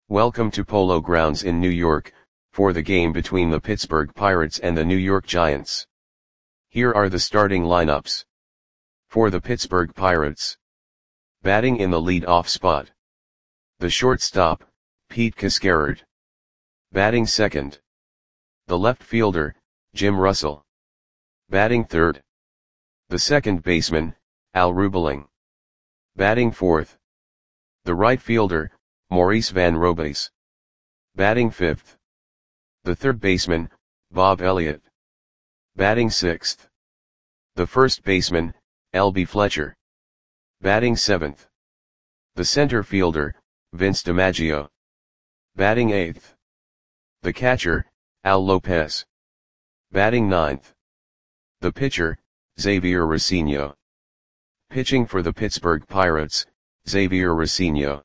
Welcome to Polo Grounds in New York, for the game between the Pittsburgh Pirates and the New York Giants. Here are the starting lineups. For the Pittsburgh Pirates. Batting in the lead-off spot. The shortstop, Pete Cascarard. Batting second. The left fielder, Jim Russell. Batting third. The second baseman, Al Rubeling. Batting fourth. The right fielder, Maurice Van Robays. Batting fifth. The third baseman, Bob Elliott. Batting sixth. The first baseman, L.B. Fletcher. Batting seventh. The center fielder, Vince DiMaggio. Batting eighth. The catcher, Al Lopez. Batting ninth. The pitcher, Xavier Racino. Pitching for the Pittsburgh Pirates, Xavier Racino.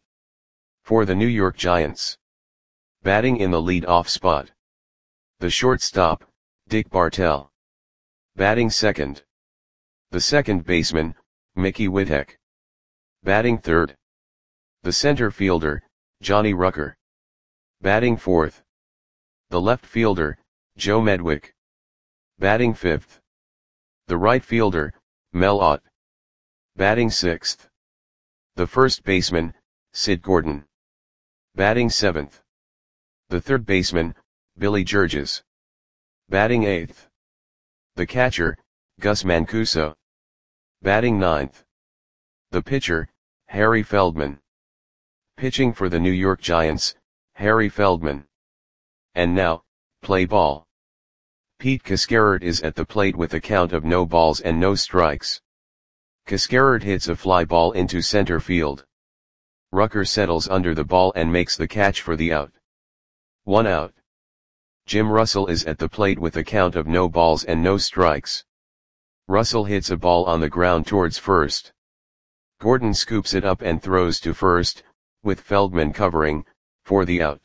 For the New York Giants. Batting in the lead-off spot. The shortstop, Dick Bartell. Batting second. The second baseman, Mickey Whittek. Batting third. The center fielder, Johnny Rucker. Batting fourth. The left fielder, Joe Medwick. Batting fifth. The right fielder, Mel Ott. Batting sixth. The first baseman, Sid Gordon. Batting seventh. The third baseman, Billy Georges. Batting eighth. The catcher, Gus Mancuso. Batting ninth. The pitcher, Harry Feldman. Pitching for the New York Giants, Harry Feldman. And now, play ball. Pete Cascarard is at the plate with a count of no balls and no strikes. Cascarard hits a fly ball into center field. Rucker settles under the ball and makes the catch for the out. 1 out. Jim Russell is at the plate with a count of no balls and no strikes. Russell hits a ball on the ground towards first. Gordon scoops it up and throws to first, with Feldman covering, for the out.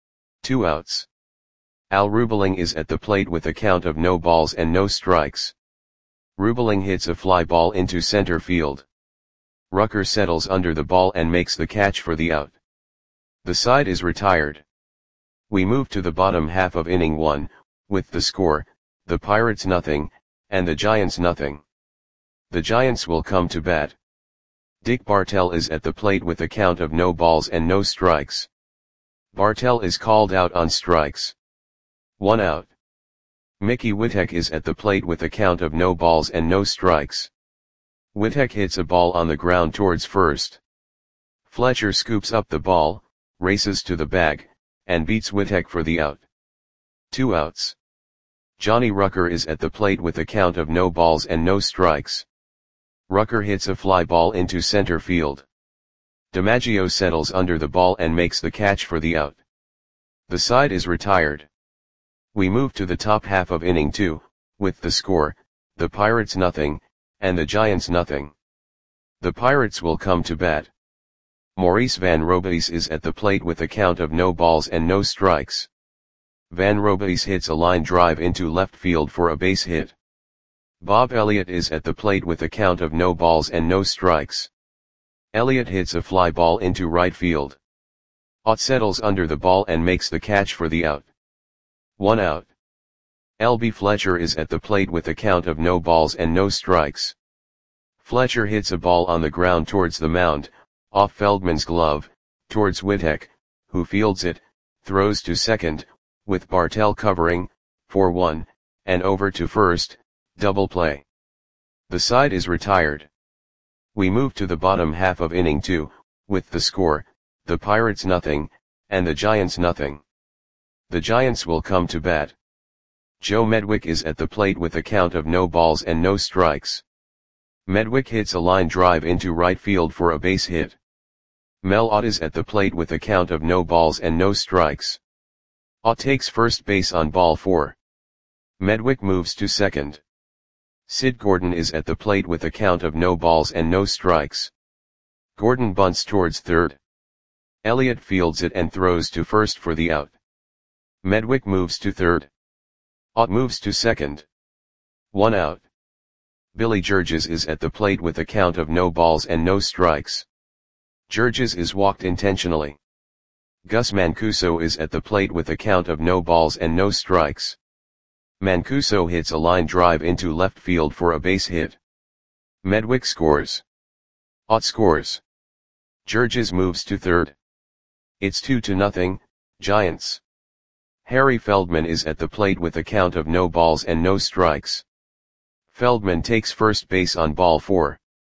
2 outs. Al Rubeling is at the plate with a count of no balls and no strikes. Rubeling hits a fly ball into center field. Rucker settles under the ball and makes the catch for the out. The side is retired. We move to the bottom half of inning 1, with the score, the Pirates nothing, and the Giants nothing. The Giants will come to bat. Dick Bartell is at the plate with a count of no balls and no strikes. Bartell is called out on strikes. 1 out. Mickey Whittek is at the plate with a count of no balls and no strikes. Whittek hits a ball on the ground towards first. Fletcher scoops up the ball, races to the bag, and beats Whittek for the out. 2 outs. Johnny Rucker is at the plate with a count of no balls and no strikes. Rucker hits a fly ball into center field. DiMaggio settles under the ball and makes the catch for the out. The side is retired. We move to the top half of inning 2, with the score, the Pirates nothing, and the Giants nothing. The Pirates will come to bat. Maurice Van Robays is at the plate with a count of no balls and no strikes. Van Robays hits a line drive into left field for a base hit. Bob Elliott is at the plate with a count of no balls and no strikes. Elliott hits a fly ball into right field. Ott settles under the ball and makes the catch for the out. 1 out. L.B. Fletcher is at the plate with a count of no balls and no strikes. Fletcher hits a ball on the ground towards the mound, off Feldman's glove, towards Whittek, who fields it, throws to second, with Bartell covering, for 1, and over to first, double play. The side is retired. We move to the bottom half of inning 2, with the score, the Pirates nothing, and the Giants nothing. The Giants will come to bat. Joe Medwick is at the plate with a count of no balls and no strikes. Medwick hits a line drive into right field for a base hit. Mel Ott is at the plate with a count of no balls and no strikes. Ott takes first base on ball 4. Medwick moves to second. Sid Gordon is at the plate with a count of no balls and no strikes. Gordon bunts towards third. Elliott fields it and throws to first for the out. Medwick moves to third. Ott moves to second. 1 out. Billy Georges is at the plate with a count of no balls and no strikes. Georges is walked intentionally. Gus Mancuso is at the plate with a count of no balls and no strikes. Mancuso hits a line drive into left field for a base hit. Medwick scores. Ott scores. Georges moves to third. It's 2-0, Giants. Harry Feldman is at the plate with a count of no balls and no strikes. Feldman takes first base on ball 4.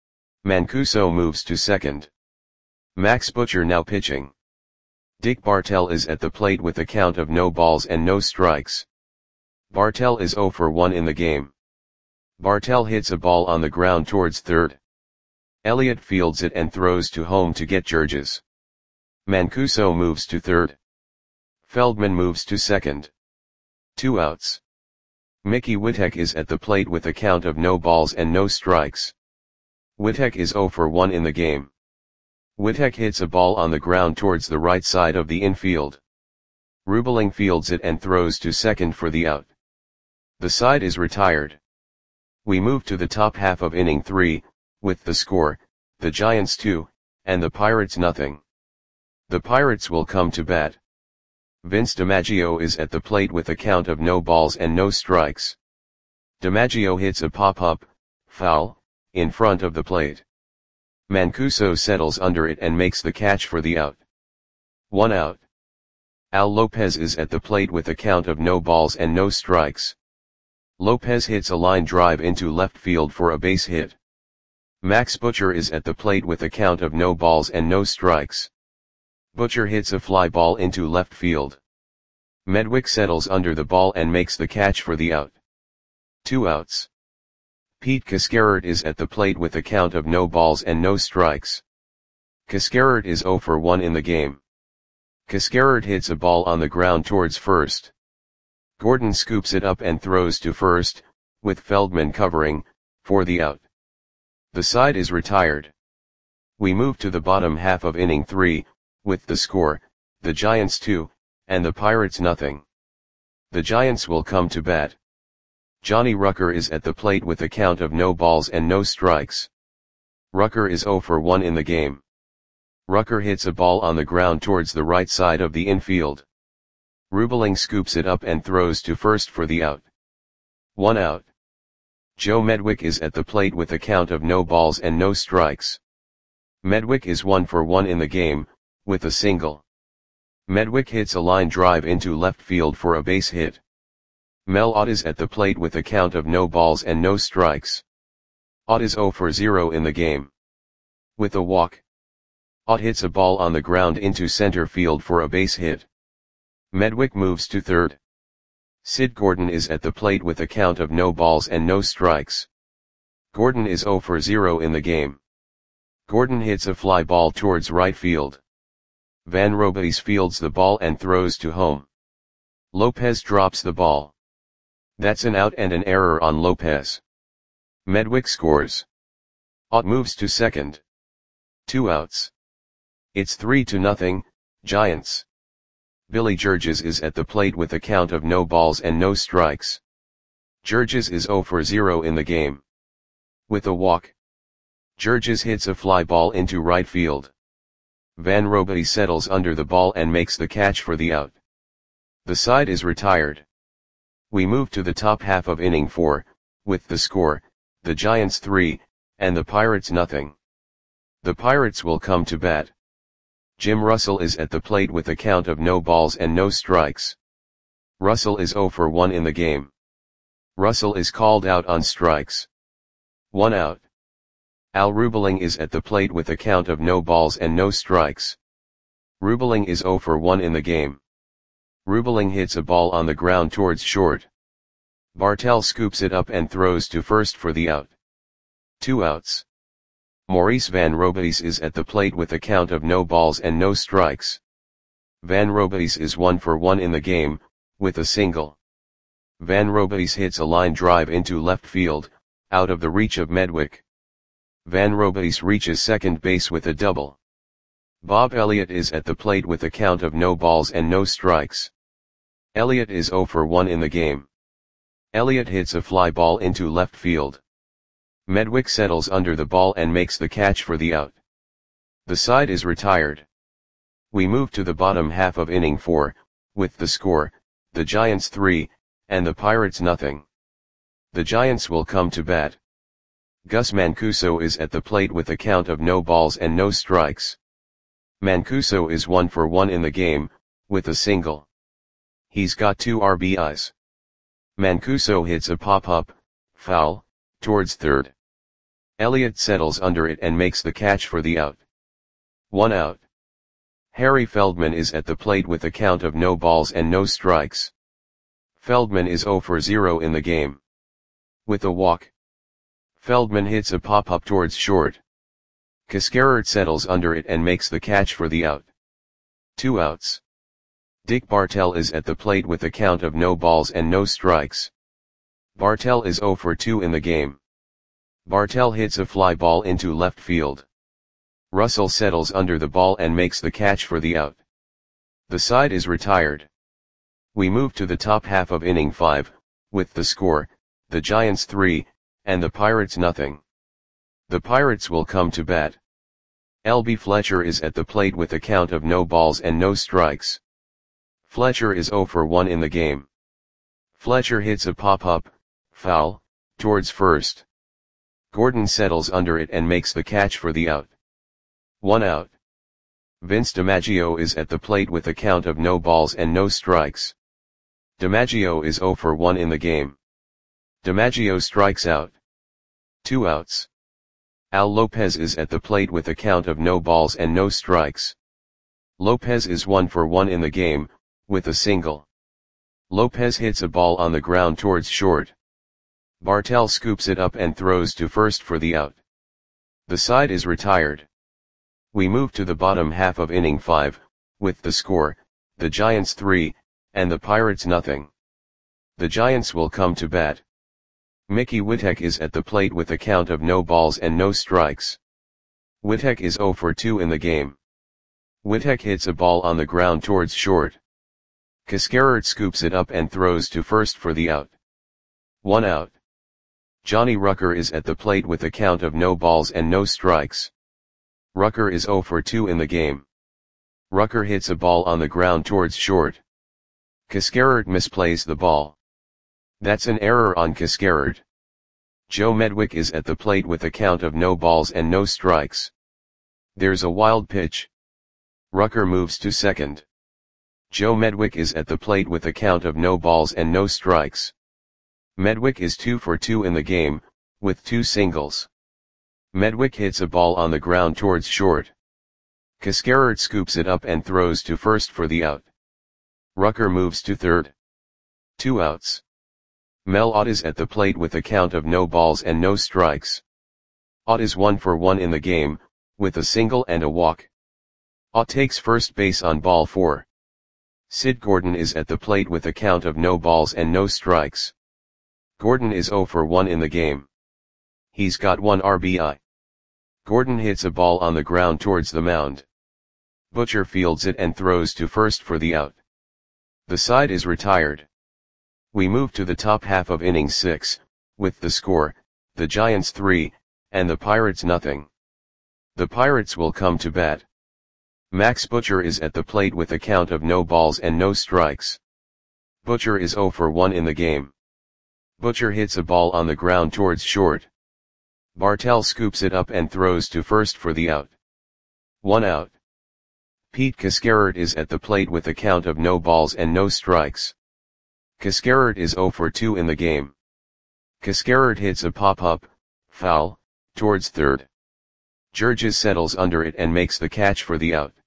Mancuso moves to second. Max Butcher now pitching. Dick Bartell is at the plate with a count of no balls and no strikes. Bartell is 0 for 1 in the game. Bartell hits a ball on the ground towards third. Elliott fields it and throws to home to get Georges. Mancuso moves to third. Feldman moves to second. 2 outs. Mickey Witek is at the plate with a count of no balls and no strikes. Witek is 0 for 1 in the game. Witek hits a ball on the ground towards the right side of the infield. Rubeling fields it and throws to second for the out. The side is retired. We move to the top half of inning 3, with the score, the Giants 2, and the Pirates nothing. The Pirates will come to bat. Vince DiMaggio is at the plate with a count of no balls and no strikes. DiMaggio hits a pop-up, foul, in front of the plate. Mancuso settles under it and makes the catch for the out. 1 out. Al Lopez is at the plate with a count of no balls and no strikes. Lopez hits a line drive into left field for a base hit. Max Butcher is at the plate with a count of no balls and no strikes. Butcher hits a fly ball into left field. Medwick settles under the ball and makes the catch for the out. 2 outs. Pete Cascarert is at the plate with a count of no balls and no strikes. Cascarert is 0 for 1 in the game. Cascarert hits a ball on the ground towards first. Gordon scoops it up and throws to first, with Feldman covering, for the out. The side is retired. We move to the bottom half of inning 3, with the score, the Giants 2, and the Pirates nothing. The Giants will come to bat. Johnny Rucker is at the plate with a count of no balls and no strikes. Rucker is 0 for 1 in the game. Rucker hits a ball on the ground towards the right side of the infield. Rubeling scoops it up and throws to first for the out. 1 out. Joe Medwick is at the plate with a count of no balls and no strikes. Medwick is 1 for 1 in the game, with a single. Medwick hits a line drive into left field for a base hit. Mel Ott is at the plate with a count of no balls and no strikes. Ott is 0 for 0 in the game. With a walk. Ott hits a ball on the ground into center field for a base hit. Medwick moves to third. Sid Gordon is at the plate with a count of no balls and no strikes. Gordon is 0 for 0 in the game. Gordon hits a fly ball towards right field. Van Robies fields the ball and throws to home. Lopez drops the ball. That's an out and an error on Lopez. Medwick scores. Ott moves to second. 2 outs. It's 3-0, Giants. Billy Georges is at the plate with a count of no balls and no strikes. Georges is 0 for 0 in the game. With a walk. Georges hits a fly ball into right field. Van Robies settles under the ball and makes the catch for the out. The side is retired. We move to the top half of inning 4, with the score, the Giants 3, and the Pirates nothing. The Pirates will come to bat. Jim Russell is at the plate with a count of no balls and no strikes. Russell is 0 for 1 in the game. Russell is called out on strikes. 1 out. Al Rubeling is at the plate with a count of no balls and no strikes. Rubeling is 0 for 1 in the game. Rubeling hits a ball on the ground towards short. Bartell scoops it up and throws to first for the out. 2 outs. Maurice Van Robies is at the plate with a count of no balls and no strikes. Van Robies is 1 for 1 in the game, with a single. Van Robies hits a line drive into left field, out of the reach of Medwick. Van Robies reaches second base with a double. Bob Elliott is at the plate with a count of no balls and no strikes. Elliott is 0 for 1 in the game. Elliott hits a fly ball into left field. Medwick settles under the ball and makes the catch for the out. The side is retired. We move to the bottom half of inning 4, with the score, the Giants 3, and the Pirates nothing. The Giants will come to bat. Gus Mancuso is at the plate with a count of no balls and no strikes. Mancuso is 1 for 1 in the game, with a single. He's got 2 RBIs. Mancuso hits a pop-up, foul, towards third. Elliott settles under it and makes the catch for the out. 1 out. Harry Feldman is at the plate with a count of no balls and no strikes. Feldman is 0 for 0 in the game. With a walk. Feldman hits a pop-up towards short. Cascarert settles under it and makes the catch for the out. 2 outs. Dick Bartell is at the plate with a count of no balls and no strikes. Bartell is 0 for 2 in the game. Bartell hits a fly ball into left field. Russell settles under the ball and makes the catch for the out. The side is retired. We move to the top half of inning 5, with the score, the Giants 3, and the Pirates nothing. The Pirates will come to bat. L.B. Fletcher is at the plate with a count of no balls and no strikes. Fletcher is 0 for 1 in the game. Fletcher hits a pop-up, foul, towards first. Gordon settles under it and makes the catch for the out. 1 out. Vince DiMaggio is at the plate with a count of no balls and no strikes. DiMaggio is 0 for 1 in the game. DiMaggio strikes out. 2 outs. Al Lopez is at the plate with a count of no balls and no strikes. Lopez is 1 for 1 in the game, with a single. Lopez hits a ball on the ground towards short. Bartell scoops it up and throws to first for the out. The side is retired. We move to the bottom half of inning 5, with the score, the Giants 3, and the Pirates nothing. The Giants will come to bat. Mickey Witek is at the plate with a count of no balls and no strikes. Witek is 0 for 2 in the game. Witek hits a ball on the ground towards short. Cascarert scoops it up and throws to first for the out. 1 out. Johnny Rucker is at the plate with a count of no balls and no strikes. Rucker is 0 for 2 in the game. Rucker hits a ball on the ground towards short. Cascarert misplays the ball. That's an error on Cascarert. Joe Medwick is at the plate with a count of no balls and no strikes. There's a wild pitch. Rucker moves to second. Joe Medwick is at the plate with a count of no balls and no strikes. Medwick is 2 for 2 in the game, with 2 singles. Medwick hits a ball on the ground towards short. Cascarert scoops it up and throws to first for the out. Rucker moves to third. 2 outs. Mel Ott is at the plate with a count of no balls and no strikes. Ott is 1 for 1 in the game, with a single and a walk. Ott takes first base on ball 4. Sid Gordon is at the plate with a count of no balls and no strikes. Gordon is 0 for 1 in the game. He's got 1 RBI. Gordon hits a ball on the ground towards the mound. Butcher fields it and throws to first for the out. The side is retired. We move to the top half of inning 6, with the score, the Giants 3, and the Pirates nothing. The Pirates will come to bat. Max Butcher is at the plate with a count of no balls and no strikes. Butcher is 0 for 1 in the game. Butcher hits a ball on the ground towards short. Bartell scoops it up and throws to first for the out. 1 out. Pete Cascarert is at the plate with a count of no balls and no strikes. Cascarert is 0 for 2 in the game. Cascarert hits a pop-up, foul, towards third. Georges settles under it and makes the catch for the out.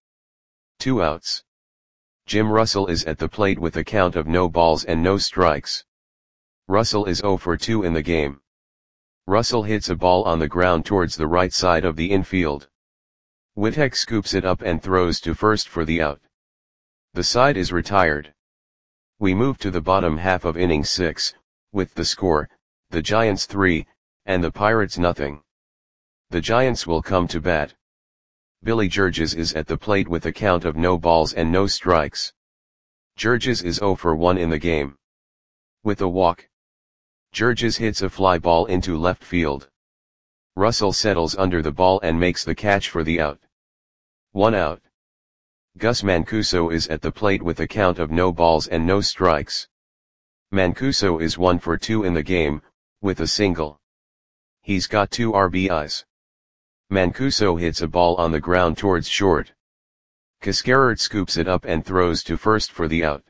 2 outs. Jim Russell is at the plate with a count of no balls and no strikes. Russell is 0 for 2 in the game. Russell hits a ball on the ground towards the right side of the infield. Witek scoops it up and throws to first for the out. The side is retired. We move to the bottom half of inning 6, with the score, the Giants 3, and the Pirates nothing. The Giants will come to bat. Billy Georges is at the plate with a count of no balls and no strikes. Georges is 0 for 1 in the game. With a walk. Georges hits a fly ball into left field. Russell settles under the ball and makes the catch for the out. 1 out. Gus Mancuso is at the plate with a count of no balls and no strikes. Mancuso is 1 for 2 in the game, with a single. He's got 2 RBIs. Mancuso hits a ball on the ground towards short. Cascarard scoops it up and throws to first for the out.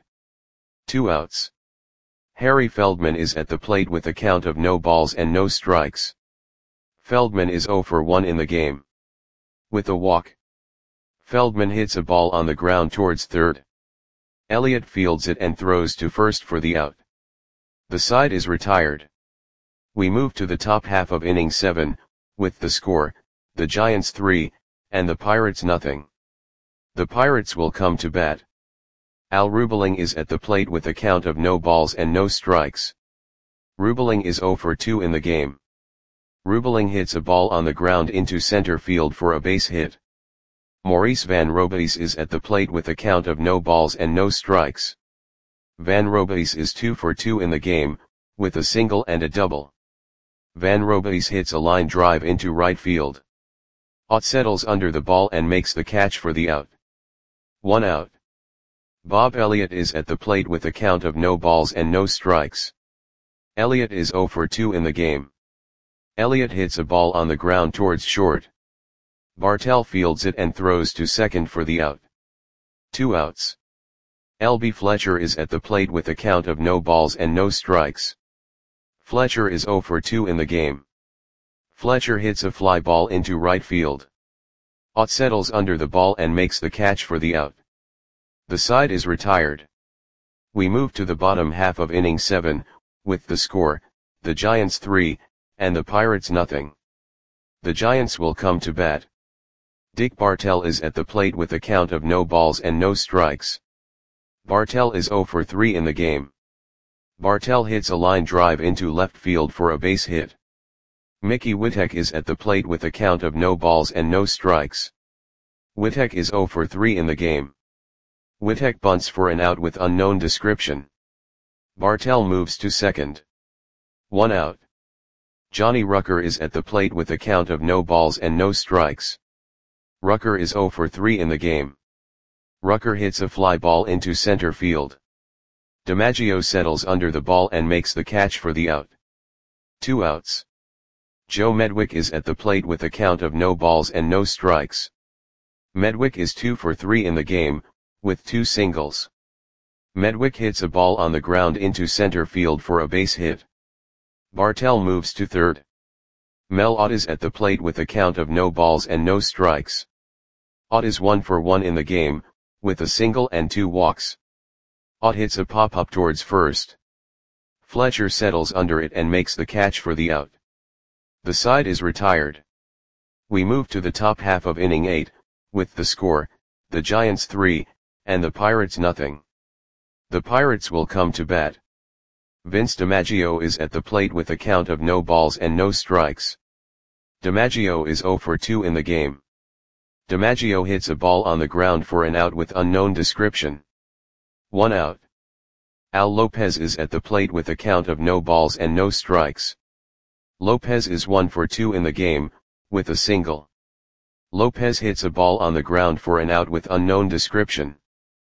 2 outs. Harry Feldman is at the plate with a count of no balls and no strikes. Feldman is 0 for 1 in the game. With a walk. Feldman hits a ball on the ground towards third. Elliott fields it and throws to first for the out. The side is retired. We move to the top half of inning 7, with the score, the Giants 3, and the Pirates nothing. The Pirates will come to bat. Al Rubeling is at the plate with a count of no balls and no strikes. Rubeling is 0 for 2 in the game. Rubeling hits a ball on the ground into center field for a base hit. Maurice Van Robies is at the plate with a count of no balls and no strikes. Van Robies is 2 for 2 in the game, with a single and a double. Van Robies hits a line drive into right field. Ott settles under the ball and makes the catch for the out. 1 out. Bob Elliott is at the plate with a count of no balls and no strikes. Elliott is 0 for 2 in the game. Elliott hits a ball on the ground towards short. Bartell fields it and throws to second for the out. 2 outs. L.B. Fletcher is at the plate with a count of no balls and no strikes. Fletcher is 0 for 2 in the game. Fletcher hits a fly ball into right field. Ott settles under the ball and makes the catch for the out. The side is retired. We move to the bottom half of inning 7, with the score, the Giants 3, and the Pirates nothing. The Giants will come to bat. Dick Bartell is at the plate with a count of no balls and no strikes. Bartell is 0 for 3 in the game. Bartell hits a line drive into left field for a base hit. Mickey Witek is at the plate with a count of no balls and no strikes. Witek is 0 for 3 in the game. Witek bunts for an out with unknown description. Bartell moves to second. 1 out. Johnny Rucker is at the plate with a count of no balls and no strikes. Rucker is 0 for 3 in the game. Rucker hits a fly ball into center field. DiMaggio settles under the ball and makes the catch for the out. 2 outs. Joe Medwick is at the plate with a count of no balls and no strikes. Medwick is 2 for 3 in the game, with 2 singles. Medwick hits a ball on the ground into center field for a base hit. Bartell moves to third. Mel Ott is at the plate with a count of no balls and no strikes. Ott is 1 for 1 in the game, with a single and 2 walks. Ott hits a pop-up towards first. Fletcher settles under it and makes the catch for the out. The side is retired. We move to the top half of inning 8, with the score, the Giants 3, and the Pirates nothing. The Pirates will come to bat. Vince DiMaggio is at the plate with a count of no balls and no strikes. DiMaggio is 0 for 2 in the game. DiMaggio hits a ball on the ground for an out with unknown description. 1 out. Al Lopez is at the plate with a count of no balls and no strikes. Lopez is 1 for 2 in the game, with a single. Lopez hits a ball on the ground for an out with unknown description.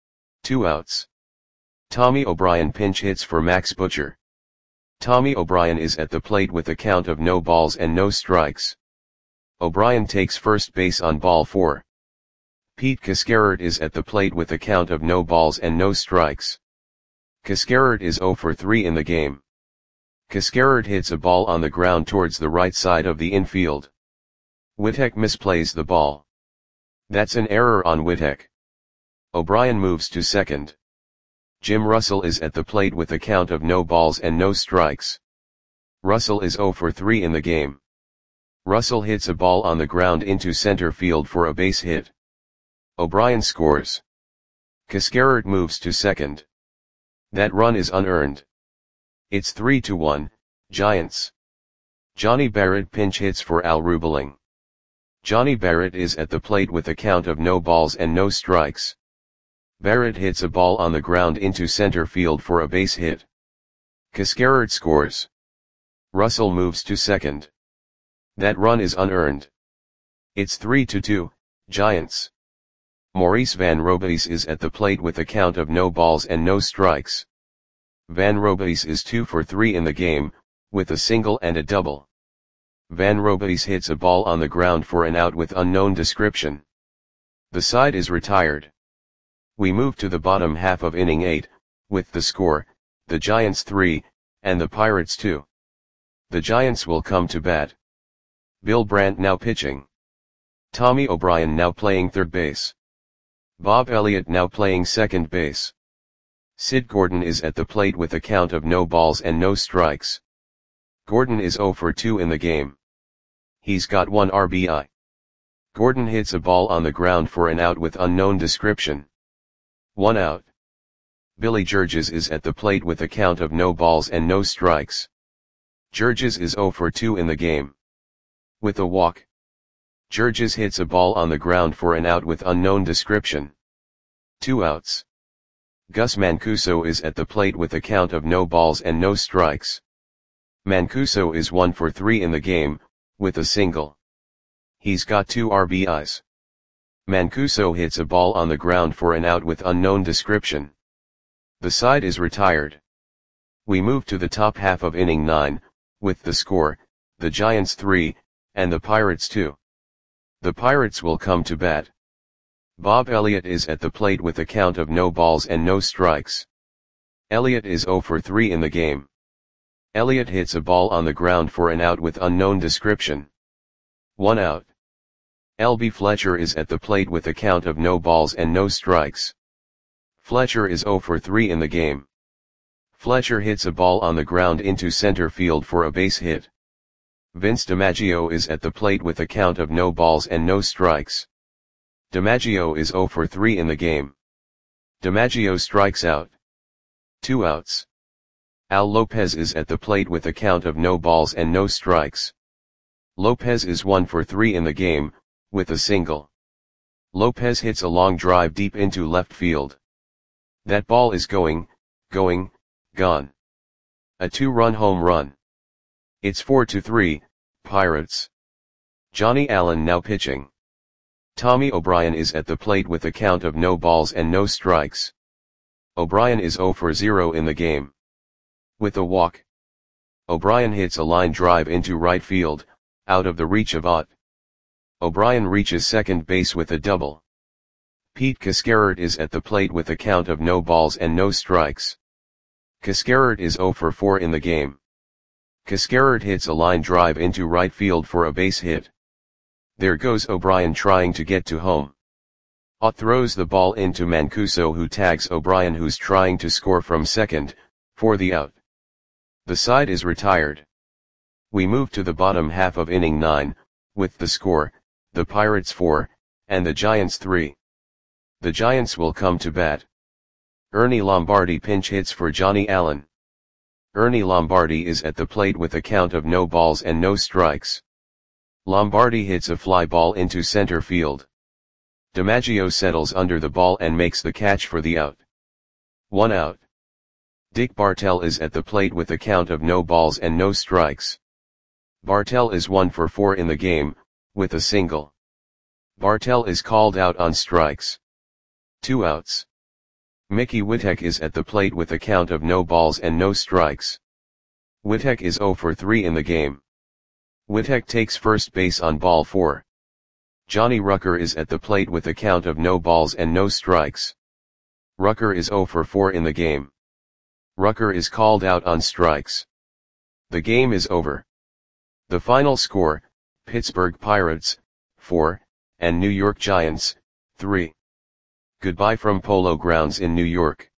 2 outs. Tommy O'Brien pinch hits for Max Butcher. Tommy O'Brien is at the plate with a count of no balls and no strikes. O'Brien takes first base on ball 4. Pete Cascarard is at the plate with a count of no balls and no strikes. Cascarard is 0 for 3 in the game. Cascarard hits a ball on the ground towards the right side of the infield. Witek misplays the ball. That's an error on Witek. O'Brien moves to second. Jim Russell is at the plate with a count of no balls and no strikes. Russell is 0 for 3 in the game. Russell hits a ball on the ground into center field for a base hit. O'Brien scores. Cascarard moves to second. That run is unearned. It's 3-1, Giants. Johnny Barrett pinch hits for Al Rubeling. Johnny Barrett is at the plate with a count of no balls and no strikes. Barrett hits a ball on the ground into center field for a base hit. Cascarard scores. Russell moves to second. That run is unearned. It's 3-2, Giants. Maurice Van Robays is at the plate with a count of no balls and no strikes. Van Robays is 2 for 3 in the game, with a single and a double. Van Robays hits a ball on the ground for an out with unknown description. The side is retired. We move to the bottom half of inning 8, with the score, the Giants 3, and the Pirates 2. The Giants will come to bat. Bill Brandt now pitching. Tommy O'Brien now playing third base. Bob Elliott now playing second base. Sid Gordon is at the plate with a count of no balls and no strikes. Gordon is 0 for 2 in the game. He's got 1 RBI. Gordon hits a ball on the ground for an out with unknown description. 1 out. Billy Georges is at the plate with a count of no balls and no strikes. Georges is 0 for 2 in the game. With a walk. Georges hits a ball on the ground for an out with unknown description. 2 outs. Gus Mancuso is at the plate with a count of no balls and no strikes. Mancuso is 1 for 3 in the game, with a single. He's got 2 RBIs. Mancuso hits a ball on the ground for an out with unknown description. The side is retired. We move to the top half of inning 9, with the score, the Giants 3, and the Pirates 2. The Pirates will come to bat. Bob Elliott is at the plate with a count of no balls and no strikes. Elliott is 0 for 3 in the game. Elliott hits a ball on the ground for an out with unknown description. 1 out. L.B. Fletcher is at the plate with a count of no balls and no strikes. Fletcher is 0 for 3 in the game. Fletcher hits a ball on the ground into center field for a base hit. Vince DiMaggio is at the plate with a count of no balls and no strikes. DiMaggio is 0 for 3 in the game. DiMaggio strikes out. 2 outs. Al Lopez is at the plate with a count of no balls and no strikes. Lopez is 1 for 3 in the game, with a single. Lopez hits a long drive deep into left field. That ball is gone. A 2-run home run. It's 4-3, Pirates. Johnny Allen now pitching. Tommy O'Brien is at the plate with a count of no balls and no strikes. O'Brien is 0 for 0 in the game. With a walk. O'Brien hits a line drive into right field, out of the reach of Ott. O'Brien reaches second base with a double. Pete Cascarert is at the plate with a count of no balls and no strikes. Cascarert is 0 for 4 in the game. Cascarert hits a line drive into right field for a base hit. There goes O'Brien trying to get to home. Ott throws the ball into Mancuso, who tags O'Brien, who's trying to score from second, for the out. The side is retired. We move to the bottom half of inning 9, with the score, the Pirates 4, and the Giants 3. The Giants will come to bat. Ernie Lombardi pinch hits for Johnny Allen. Ernie Lombardi is at the plate with a count of no balls and no strikes. Lombardi hits a fly ball into center field. DiMaggio settles under the ball and makes the catch for the out. 1 out. Dick Bartell is at the plate with a count of no balls and no strikes. Bartell is 1 for 4 in the game, with a single. Bartell is called out on strikes. 2 outs. Mickey Witek is at the plate with a count of no balls and no strikes. Witek is 0 for 3 in the game. Witek takes first base on ball 4. Johnny Rucker is at the plate with a count of no balls and no strikes. Rucker is 0 for 4 in the game. Rucker is called out on strikes. The game is over. The final score, Pittsburgh Pirates, 4, and New York Giants, 3. Goodbye from Polo Grounds in New York.